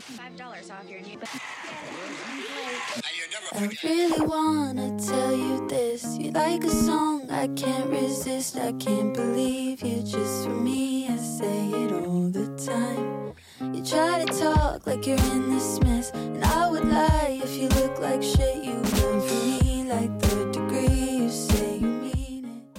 $5 off your new. I really wanna tell you this. You like a song, I can't resist. I can't believe you just for me. I say it all the time. You try to talk like you're in this mess, and I would lie if you look like shit. You went for me like third degree. You say you mean it.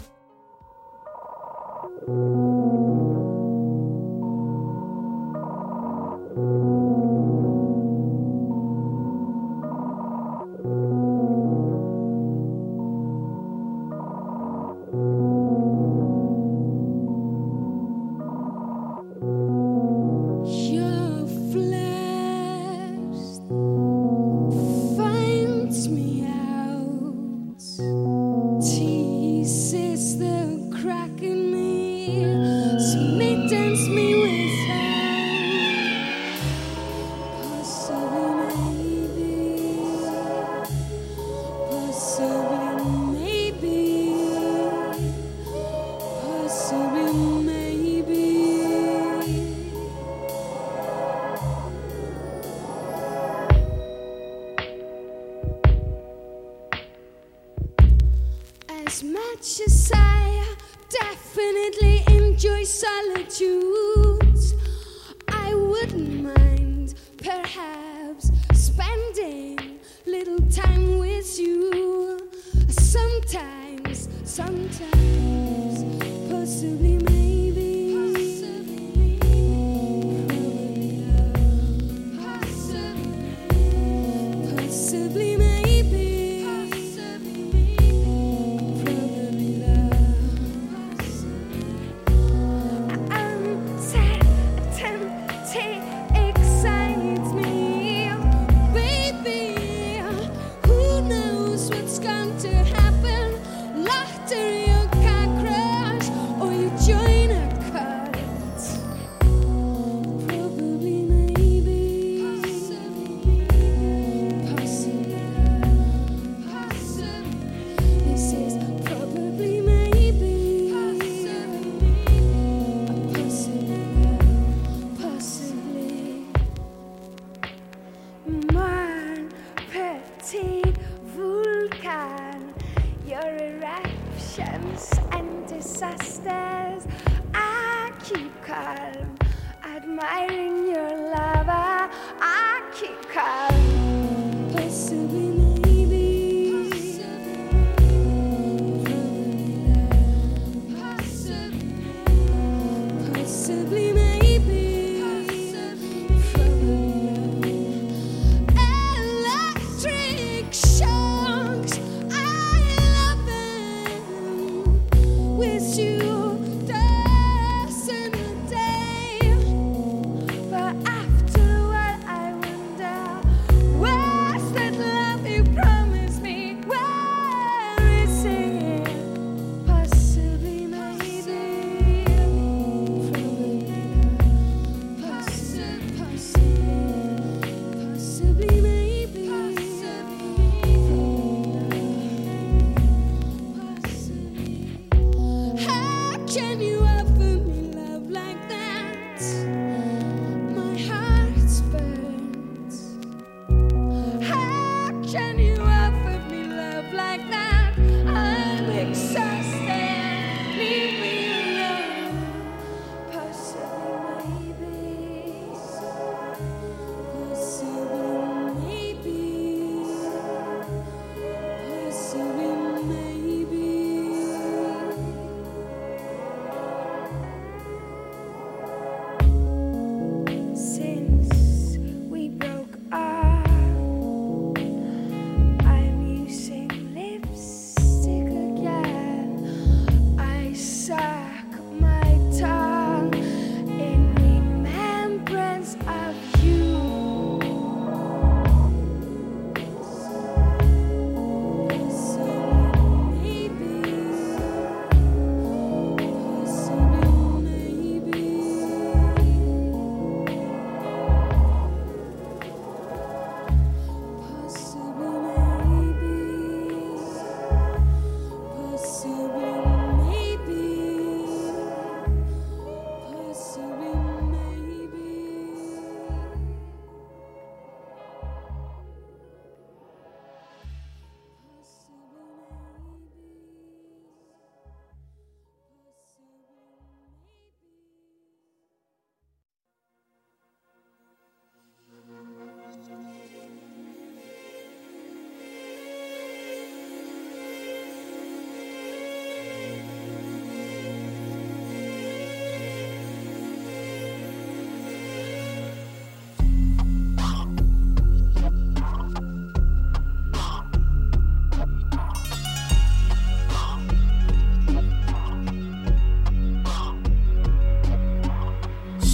Your flesh finds me out, teases the crack in me, smittens me without. Possibly maybe, possibly maybe. As much as I definitely enjoy solitude, I wouldn't mind perhaps spending little time with you. Sometimes, possibly maybe, possibly maybe, probably love. Uncertainty excites me, baby. Who knows what's going to happen? Laughter, your car crash, or you join a cult. Probably maybe, possibly love. This is probably maybe, possibly love, possibly. Mon petit vulcan, your eruptions and disasters. I keep calm, admiring your lava. I keep calm. Possibly maybe, possibly maybe, probably electric shocks. I love them with you dancing a day. But after a while I wonder, where's that love you promised me? Where is it? Possibly maybe, probably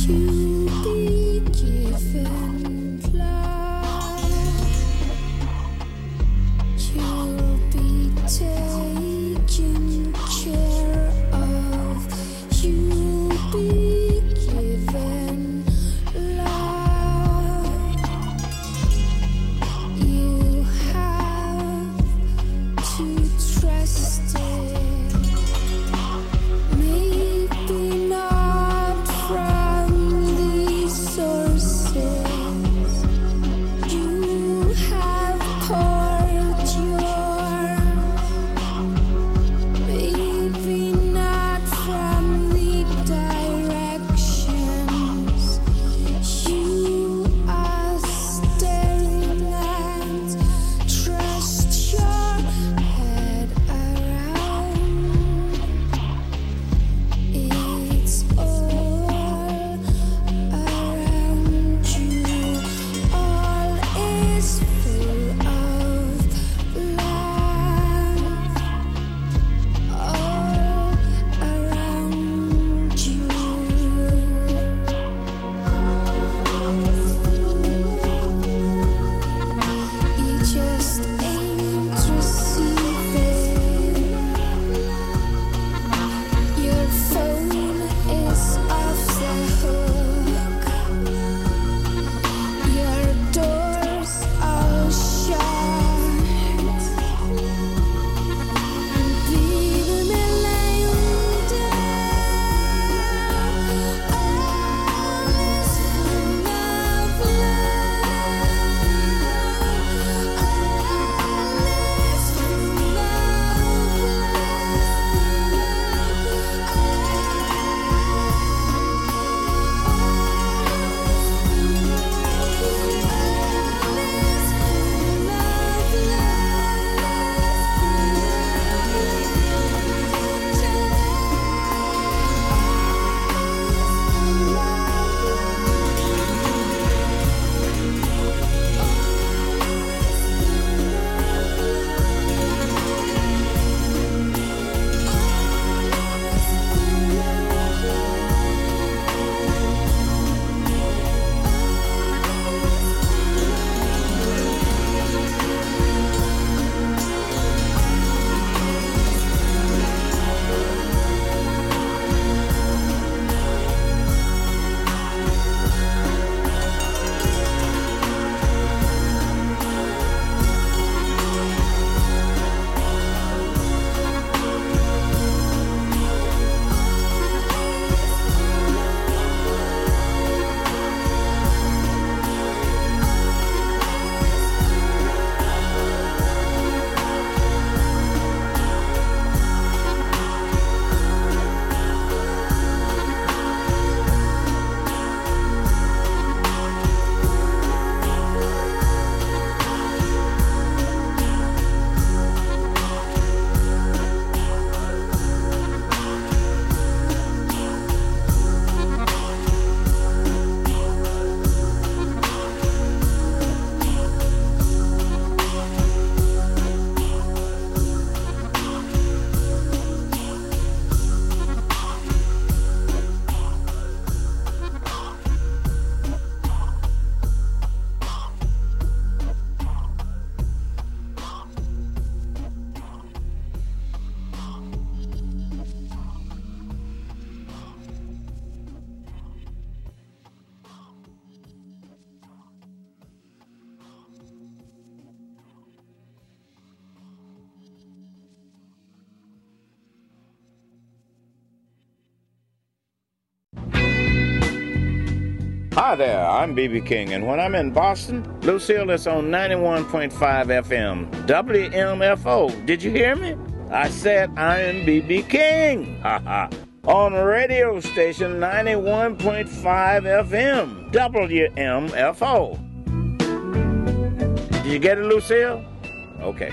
Hi there, I'm B.B. King, and when I'm in Boston, Lucille is on 91.5 FM, WMFO. Did you hear me? I said I am B.B. King. Ha ha. On radio station 91.5 FM, WMFO. Did you get it, Lucille? Okay.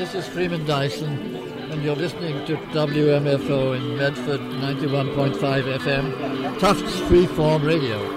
this is Freeman Dyson, and you're listening to WMFO in Medford, 91.5 FM, Tufts Freeform Radio.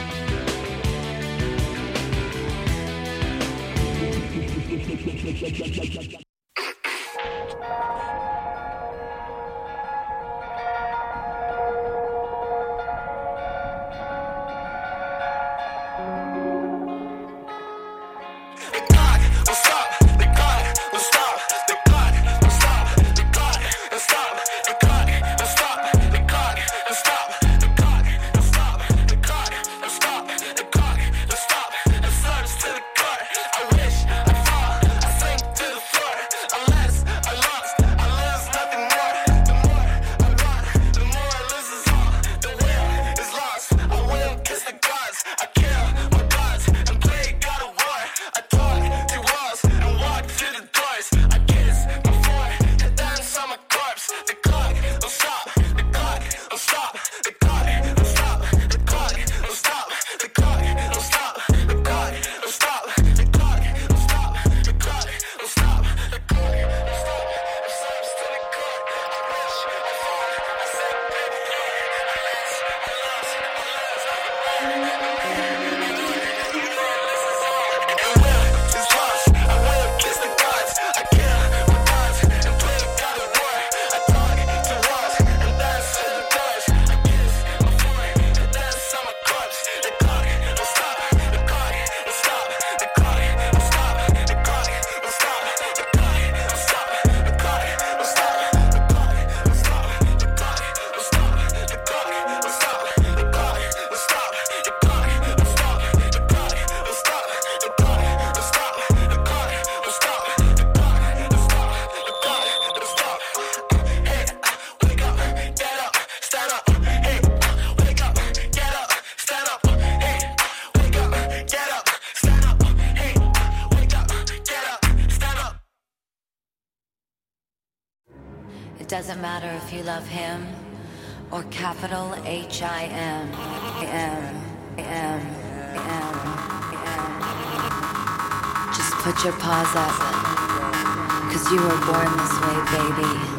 Doesn't matter if you love him or capital H-I-M. Just put your paws up, 'cause you were born this way, baby.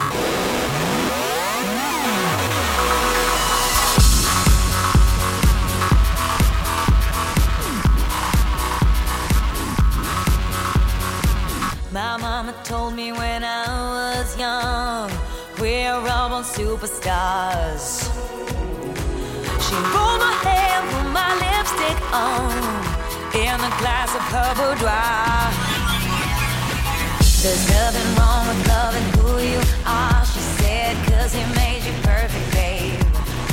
My mama told me when I was young, we're all born superstars. She rolled my hair, put my lipstick on, in a glass of her boudoir. There's nothing wrong with loving who you are, she said, 'cause he made you perfect, babe.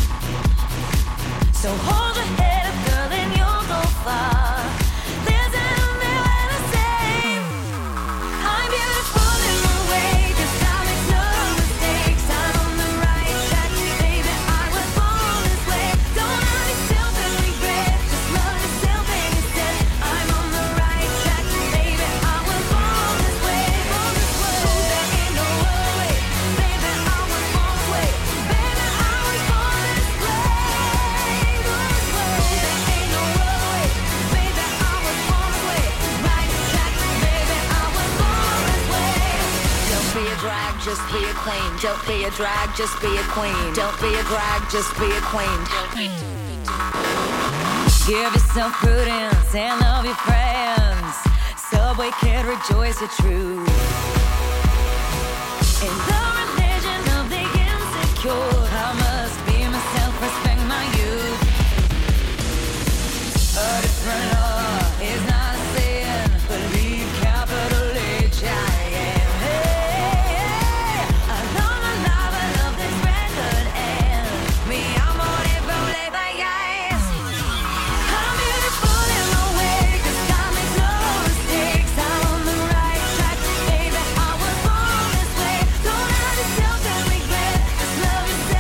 So hold your head up, girl, and you'll go far. Just be a queen. Don't be a drag, just be a queen. Don't be a drag, just be a queen. Give yourself prudence and love your friends. Subway kid, rejoice your truth. In the religion of the insecure, I must be myself, respect my youth. A different law is not a sin. Believe capital H-I-M. Love yourself.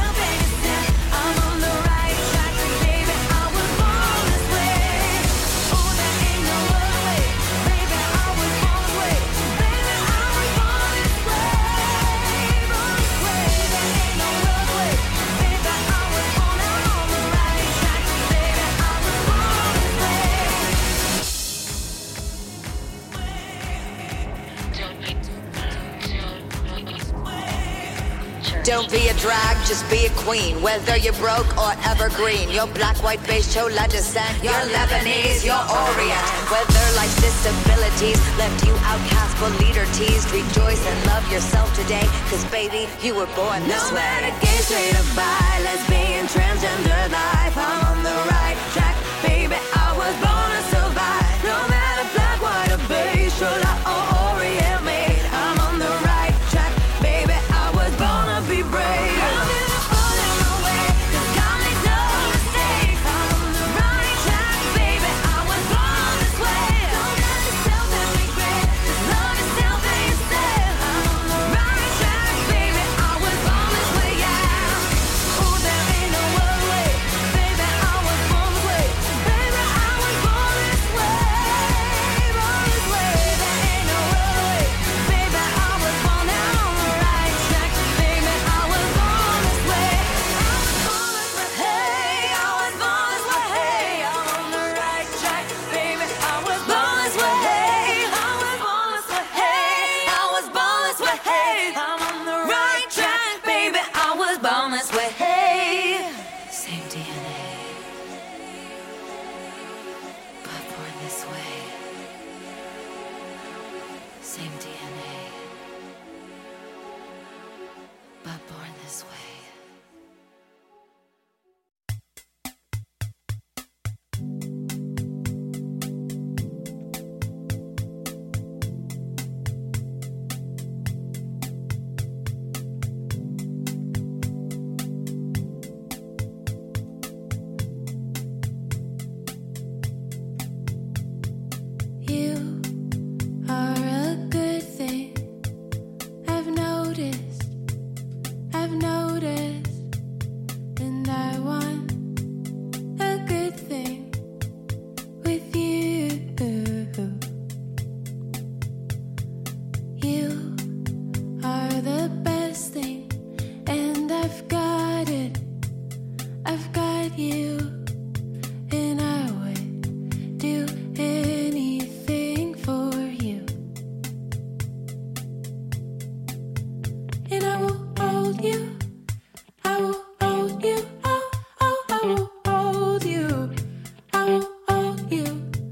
Don't be a drag, just be a queen. Whether you're broke or evergreen, you're black, white, beige, chola descent, you're Lebanese, you're Orient. Whether life's disabilities left you outcast but leader teased, rejoice and love yourself today, cause baby, you were born this way. No matter gay, straight or bi, lesbian, transgender life, I'm on the right track, baby, I was born to survive. No matter black, white or beige, chola or Orient made, I'm on the right track, baby, I was born to be brave. I'm beautiful in my way, cause God makes no mistakes. I'm on the right track, baby, I was born this way. Don't doubt yourself and regret, just love yourself and yourself. I'm on the right track, baby, I was born this way, yeah. Ooh, there ain't no other way, baby, I was born this way. Baby, I was born this way, born this way. There ain't no other way, baby, I was born now on the right track, baby, I was born this way. Hey, I was born this way, hey, I'm on the right track, baby, I was born this way, hey, I was born this way, hey, I was born this way, hey, I'm on the right track, baby, I was born this way, hey. Same DNA, but born this way. Same DNA, but born this way. You are a good thing. I've noticed, and I want a good thing with you. You are the best thing, and I've got it. I've got you, and I would do anything for you. And I will hold you. I will hold you. Oh, oh, I will hold you. I will hold you.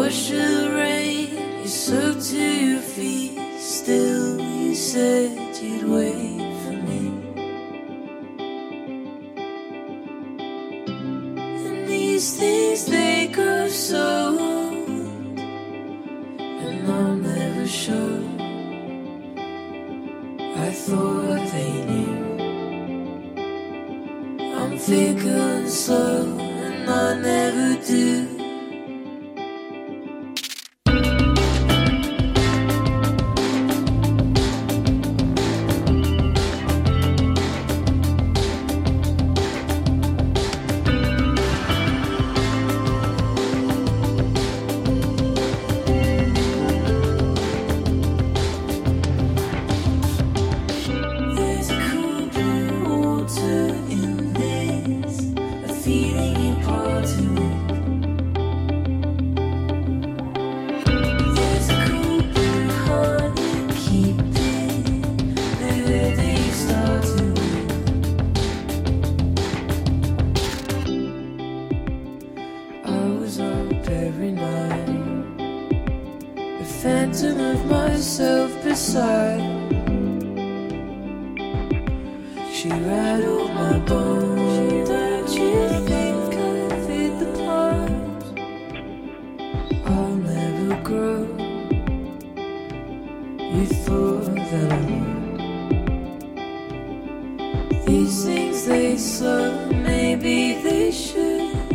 wash the rain, you soak to your feet. Still, you said you'd wait for me. And these things, they grow so old, and I'm never sure. I thought they knew. I'm fickle and slow, and I never do. Phantom of myself beside. She rattled my bones. Don't you think I fit the part? I'll never grow. You thought that I would. These things, they slow, maybe they should.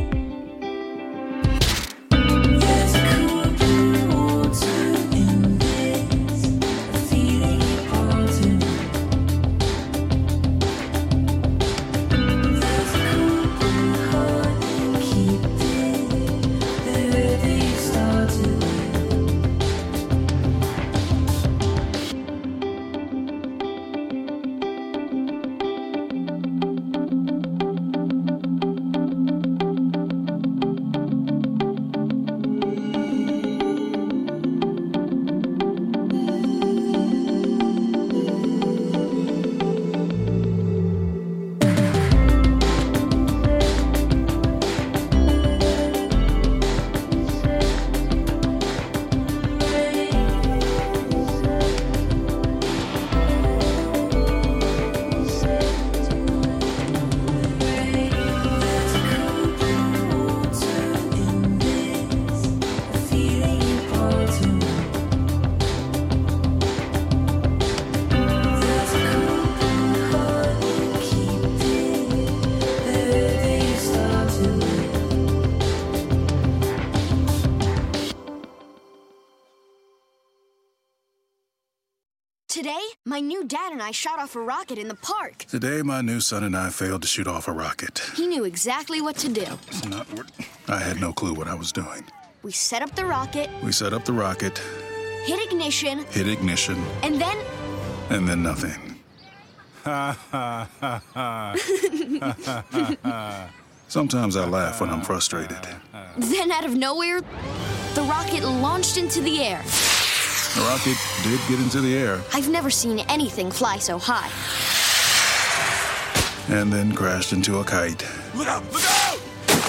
Today, my new dad and I shot off a rocket in the park. Today, my new son and I failed to shoot off a rocket. He knew exactly what to do. It's not I had no clue what I was doing. We set up the rocket. Hit ignition. And then nothing. Sometimes I laugh when I'm frustrated. Then out of nowhere, the rocket launched into the air. The rocket did get into the air. I've never seen anything fly so high. And then crashed into a kite. Look out! Look out!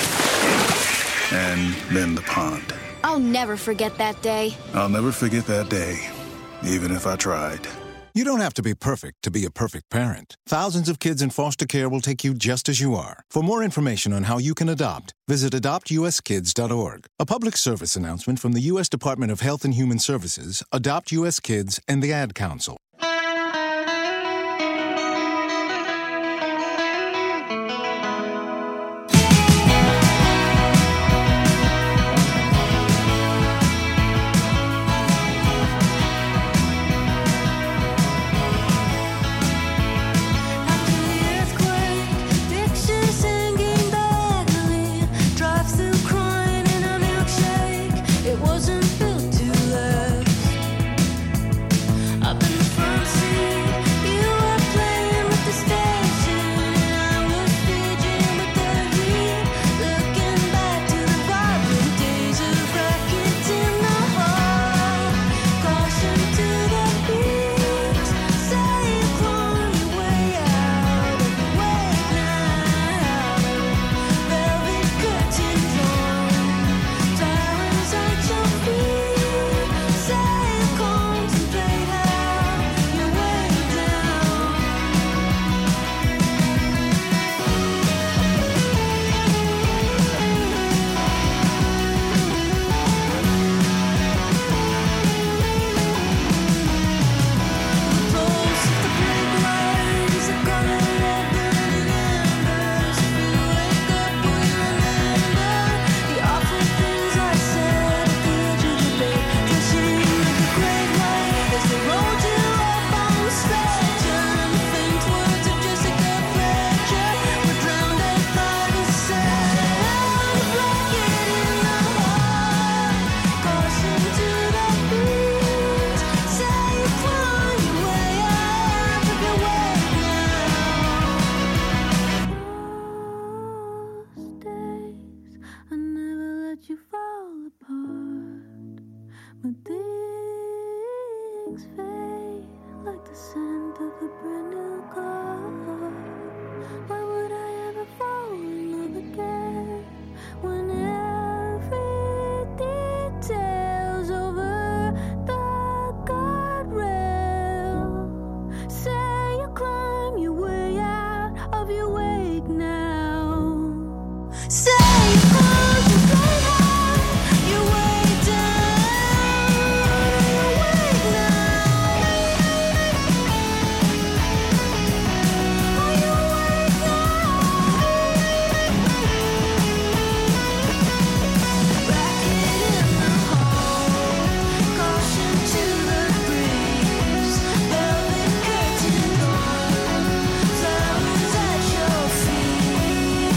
And then the pond. I'll never forget that day. I'll never forget that day, even if I tried. You don't have to be perfect to be a perfect parent. Thousands of kids in foster care will take you just as you are. For more information on how you can adopt, visit adoptuskids.org. A public service announcement from the U.S. Department of Health and Human Services, Adopt U.S. Kids, and the Ad Council. I've been watch you fall apart. But things fade like the scent of a brand new car. Why would I ever fall in love again when every detail's over the guardrail? Say you climb your way out of your wake now. Say you climb your way out, your way down, your wake now. Are you awake now? Racket in the hall, caution to the breeze. Velvet curtain gone, flowers at your feet.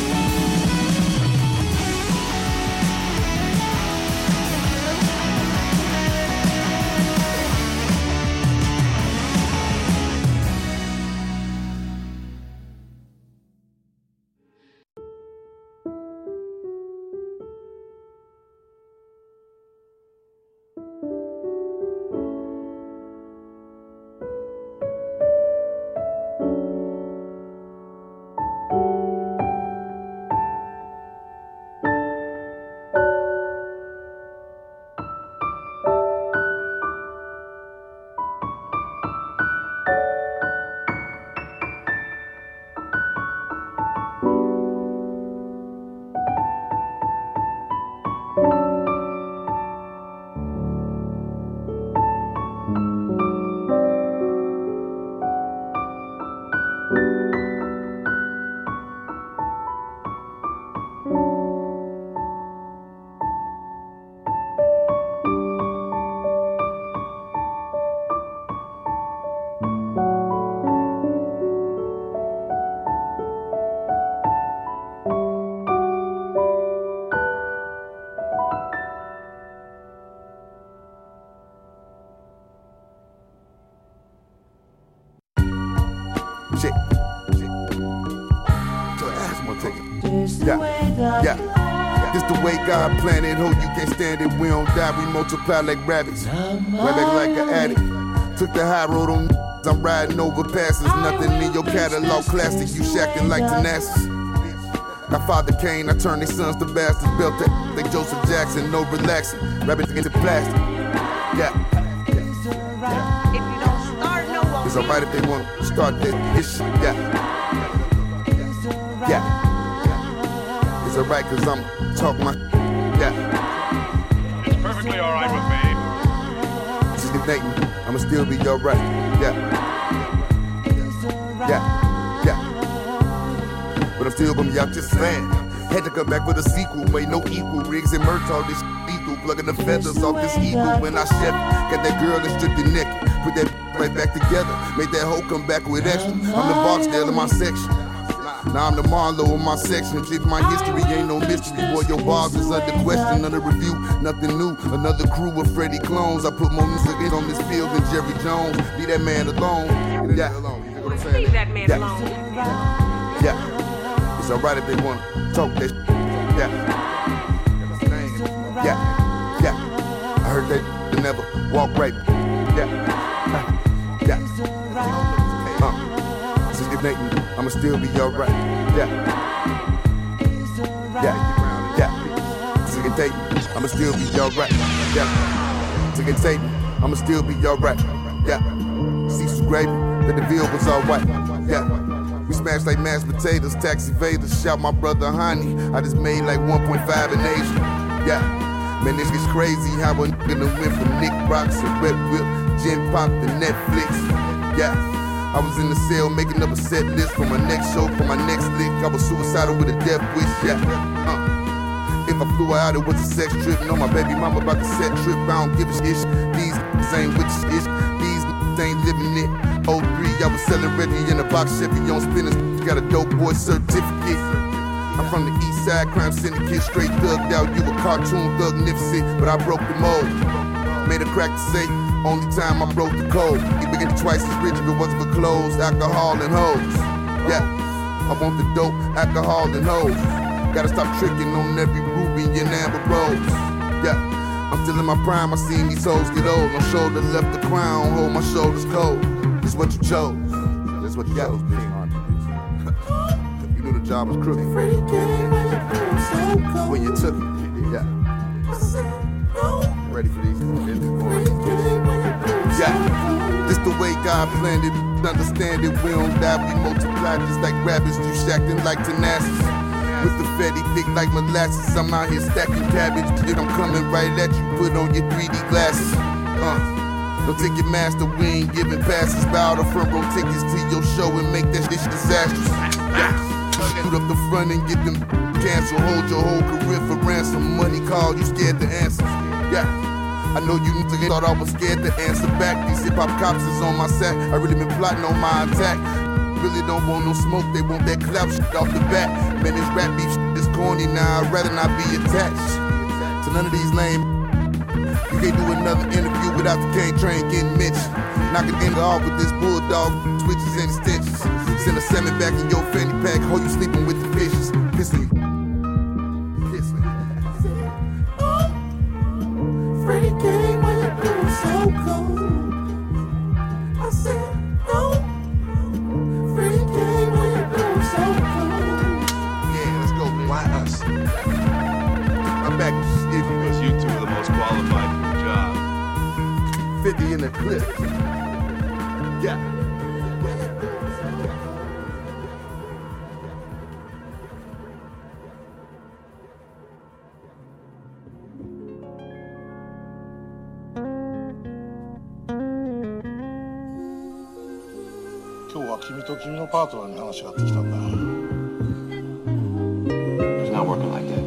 Check. So asthma take it. Yeah. This the way God planned it. Hope you can't stand it. We don't die, we multiply like rabbits. Right back like an addict. Took the high road on. I'm riding over passes. Nothing in your catalog classic. You shacking like Tenacious. My father Kane, I turned their sons to bastards. Built that like Joseph Jackson, no relaxing. Rabbit into plastic. Yeah. It's alright if they want to start this shit. Yeah. It's alright cause I'm talk my. Yeah. It's perfectly alright with me. Just Nathan, I'ma still be alright. Yeah. But I'm still gonna be out just saying. Had to come back with a sequel, made no equal. Riggs and Mert, all this lethal. Plugging the feathers off this eagle when I chef. Got that girl that stripped the neck. Put that right back together. Made that hoe come back with extra. I'm the Barksdale in my section. Now I'm the Marlowe in my section. Check my history, ain't no mystery. Boy, your bars is under question, under review. Nothing new, another crew of Freddie clones. I put more music in on this field than Jerry Jones. Leave that man alone. Yeah. Leave that man alone. Yeah. It's alright if they wanna talk that shit. Yeah. I heard they never walk right. Yeah. Since Nathan, I'ma still be alright. Yeah. Since Nathan, I'ma still be alright. Yeah. Since Nathan, I'ma still be alright. Yeah. See some gravy, that the veal was alright. Yeah. We smashed like mashed potatoes, taxi evaders. Shout my brother Honey. I just made like 1.5 in Asia. Yeah. Man, this gets crazy how a nigga done went from Nick Rocks and Red Whip, Gen Pop to Netflix. Yeah. I was in the cell making up a set list for my next show, for my next lick. I was suicidal with a death wish. Yeah. If I flew out, it was a sex trip. No, my baby mama about to set trip. I don't give a shit. These ain't with the shit. These ain't living it. 03, I was selling Reggie in a box Chevy on spinners. Got a dope boy certificate. I'm from the east side, crime syndicate, straight thugged out. You a cartoon thug-nificent, but I broke the mold. Made a crack to say, only time I broke the code. It would get twice as rich if it wasn't for clothes, alcohol, and hoes. Yeah, I want the dope, alcohol, and hoes. Gotta stop tricking on every ruby and amber rose. Yeah, I'm still in my prime, I seen these hoes get old. No shoulder left the crown, hold my shoulders cold. This what you chose. This what you chose, bitch. You knew the job was crooked. When you took it, yeah. Ready for these? Yeah, this the way God planned it. Understand it, we don't die, we multiply just like rabbits. You acting like tenacity. With the fatty thick like molasses. I'm out here stacking cabbage. Shit, I'm coming right at you. Put on your 3D glasses. Don't take your master, we ain't giving passes. Bow the front row tickets to your show and make that shit disastrous. Yeah. Shoot up the front and get them cancel. Hold your whole career for ransom. Money call, you scared to answer. Yeah. I know you niggas thought I was scared to answer back. These hip-hop cops is on my sack. I really been plotting on my attack. Really don't want no smoke, they want that clap shit off the bat. Man, this rap beef shit is corny now, I'd rather not be attached to none of these lame. You can't do another interview without the cane train getting mentioned. Knock a nigga off with this bulldog, switches and extensions. Send a salmon back in your fanny pack, hold you sleeping with the fishes. Piss me. Freddie came when you blew so cold. I said, no. Freddie came when you blew so cold. Yeah, let's go, man. Why us? I'm back. Because you two are the most qualified for the job. 50 in the clip. Yeah. It's not working like that.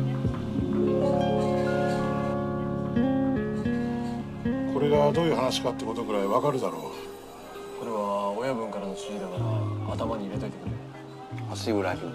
これがどういう話かってことくらいわかるだろう。 これは親分からの指示だから頭に入れといてくれ。 I'll see what I can do.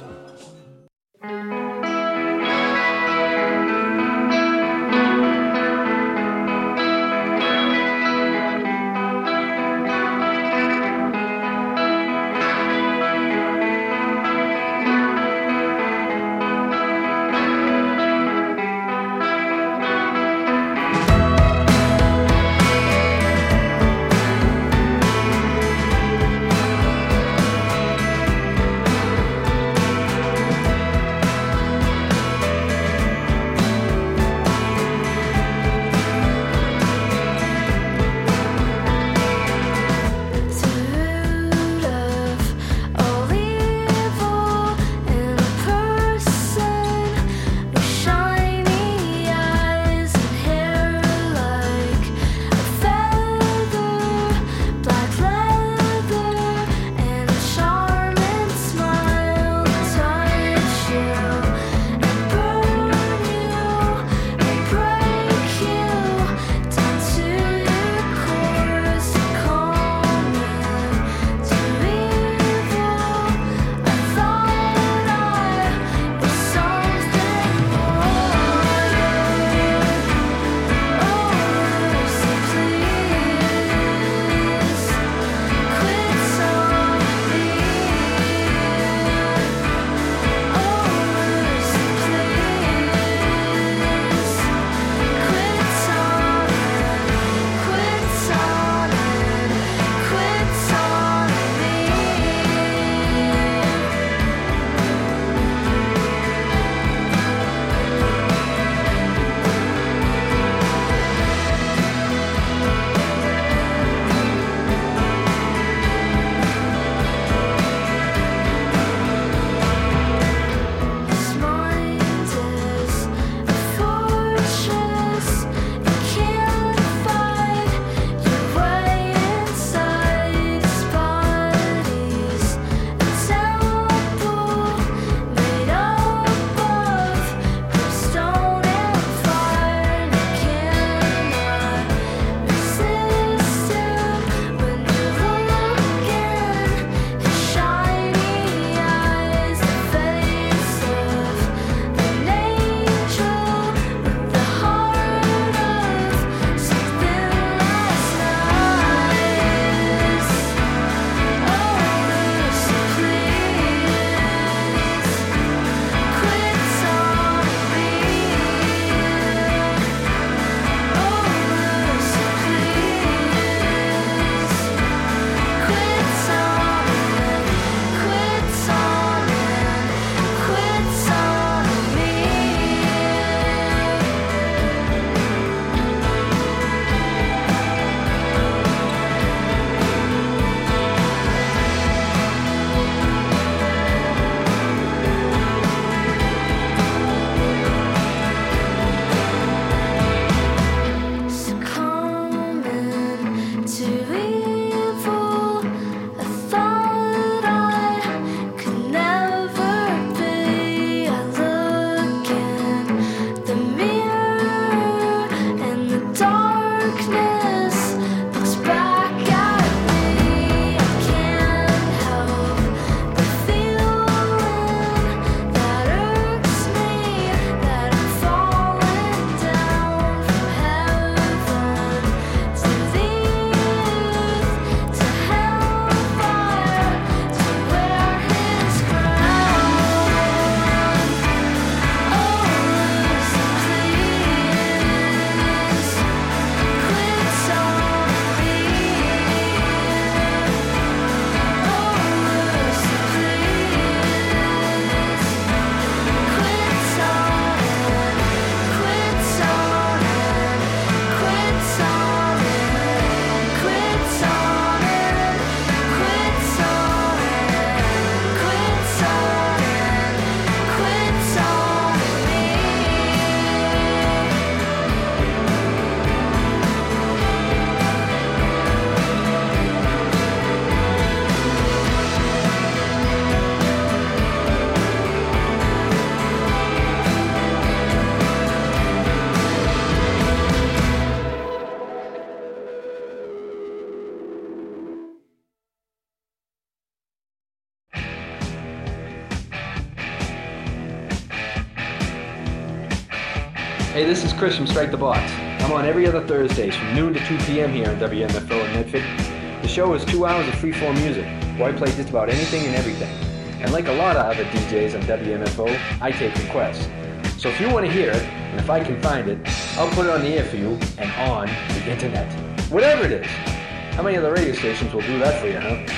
Hey, this is Chris from Strike the Box. I'm on every other Thursdays from noon to 2 p.m. here on WMFO in Medford. The show is 2 hours of freeform music, where I play just about anything and everything. And like a lot of other DJs on WMFO, I take requests. So if you want to hear it, and if I can find it, I'll put it on the air for you and on the internet. Whatever it is. How many other radio stations will do that for you, huh?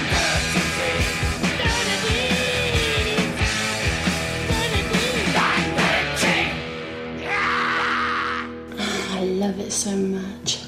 I love it so much.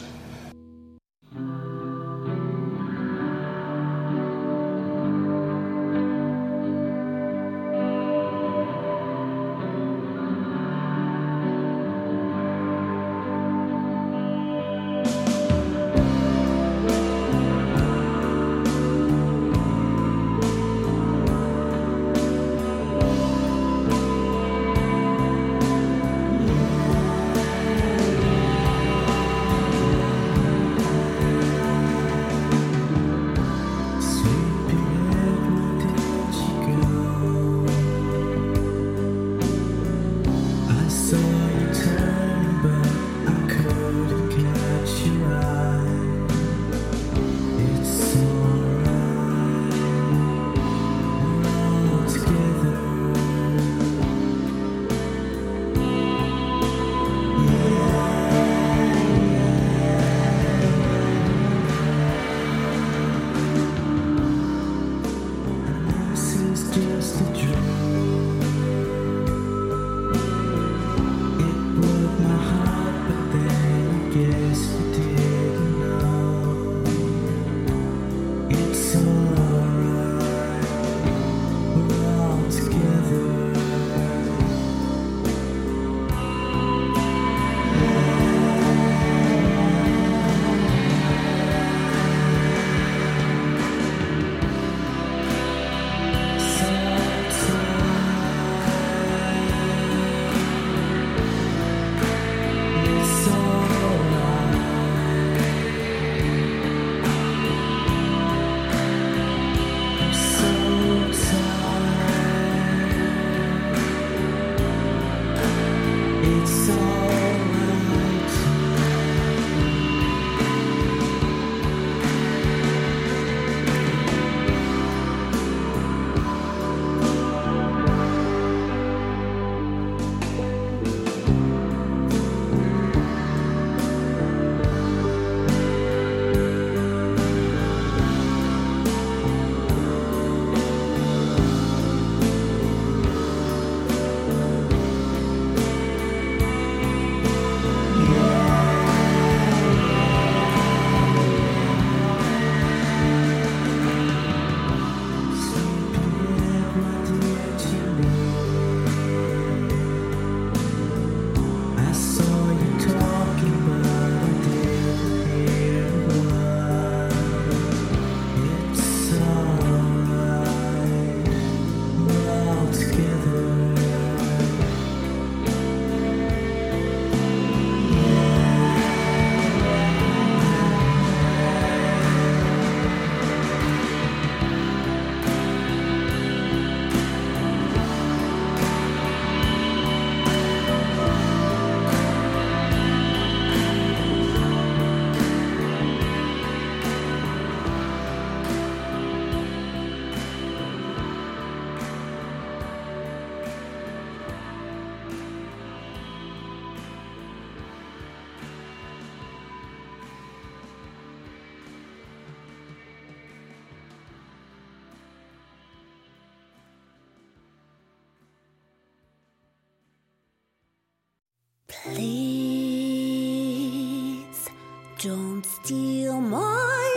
Please don't steal my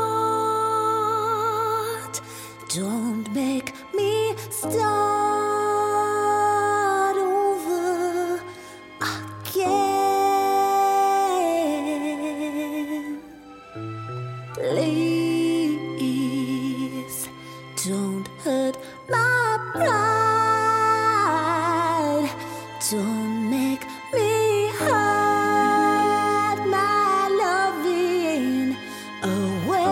heart. Don't make me start over again. Please don't hurt my pride. Don't make me hide my loving away.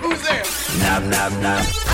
Who's there? Knock, knock, knock.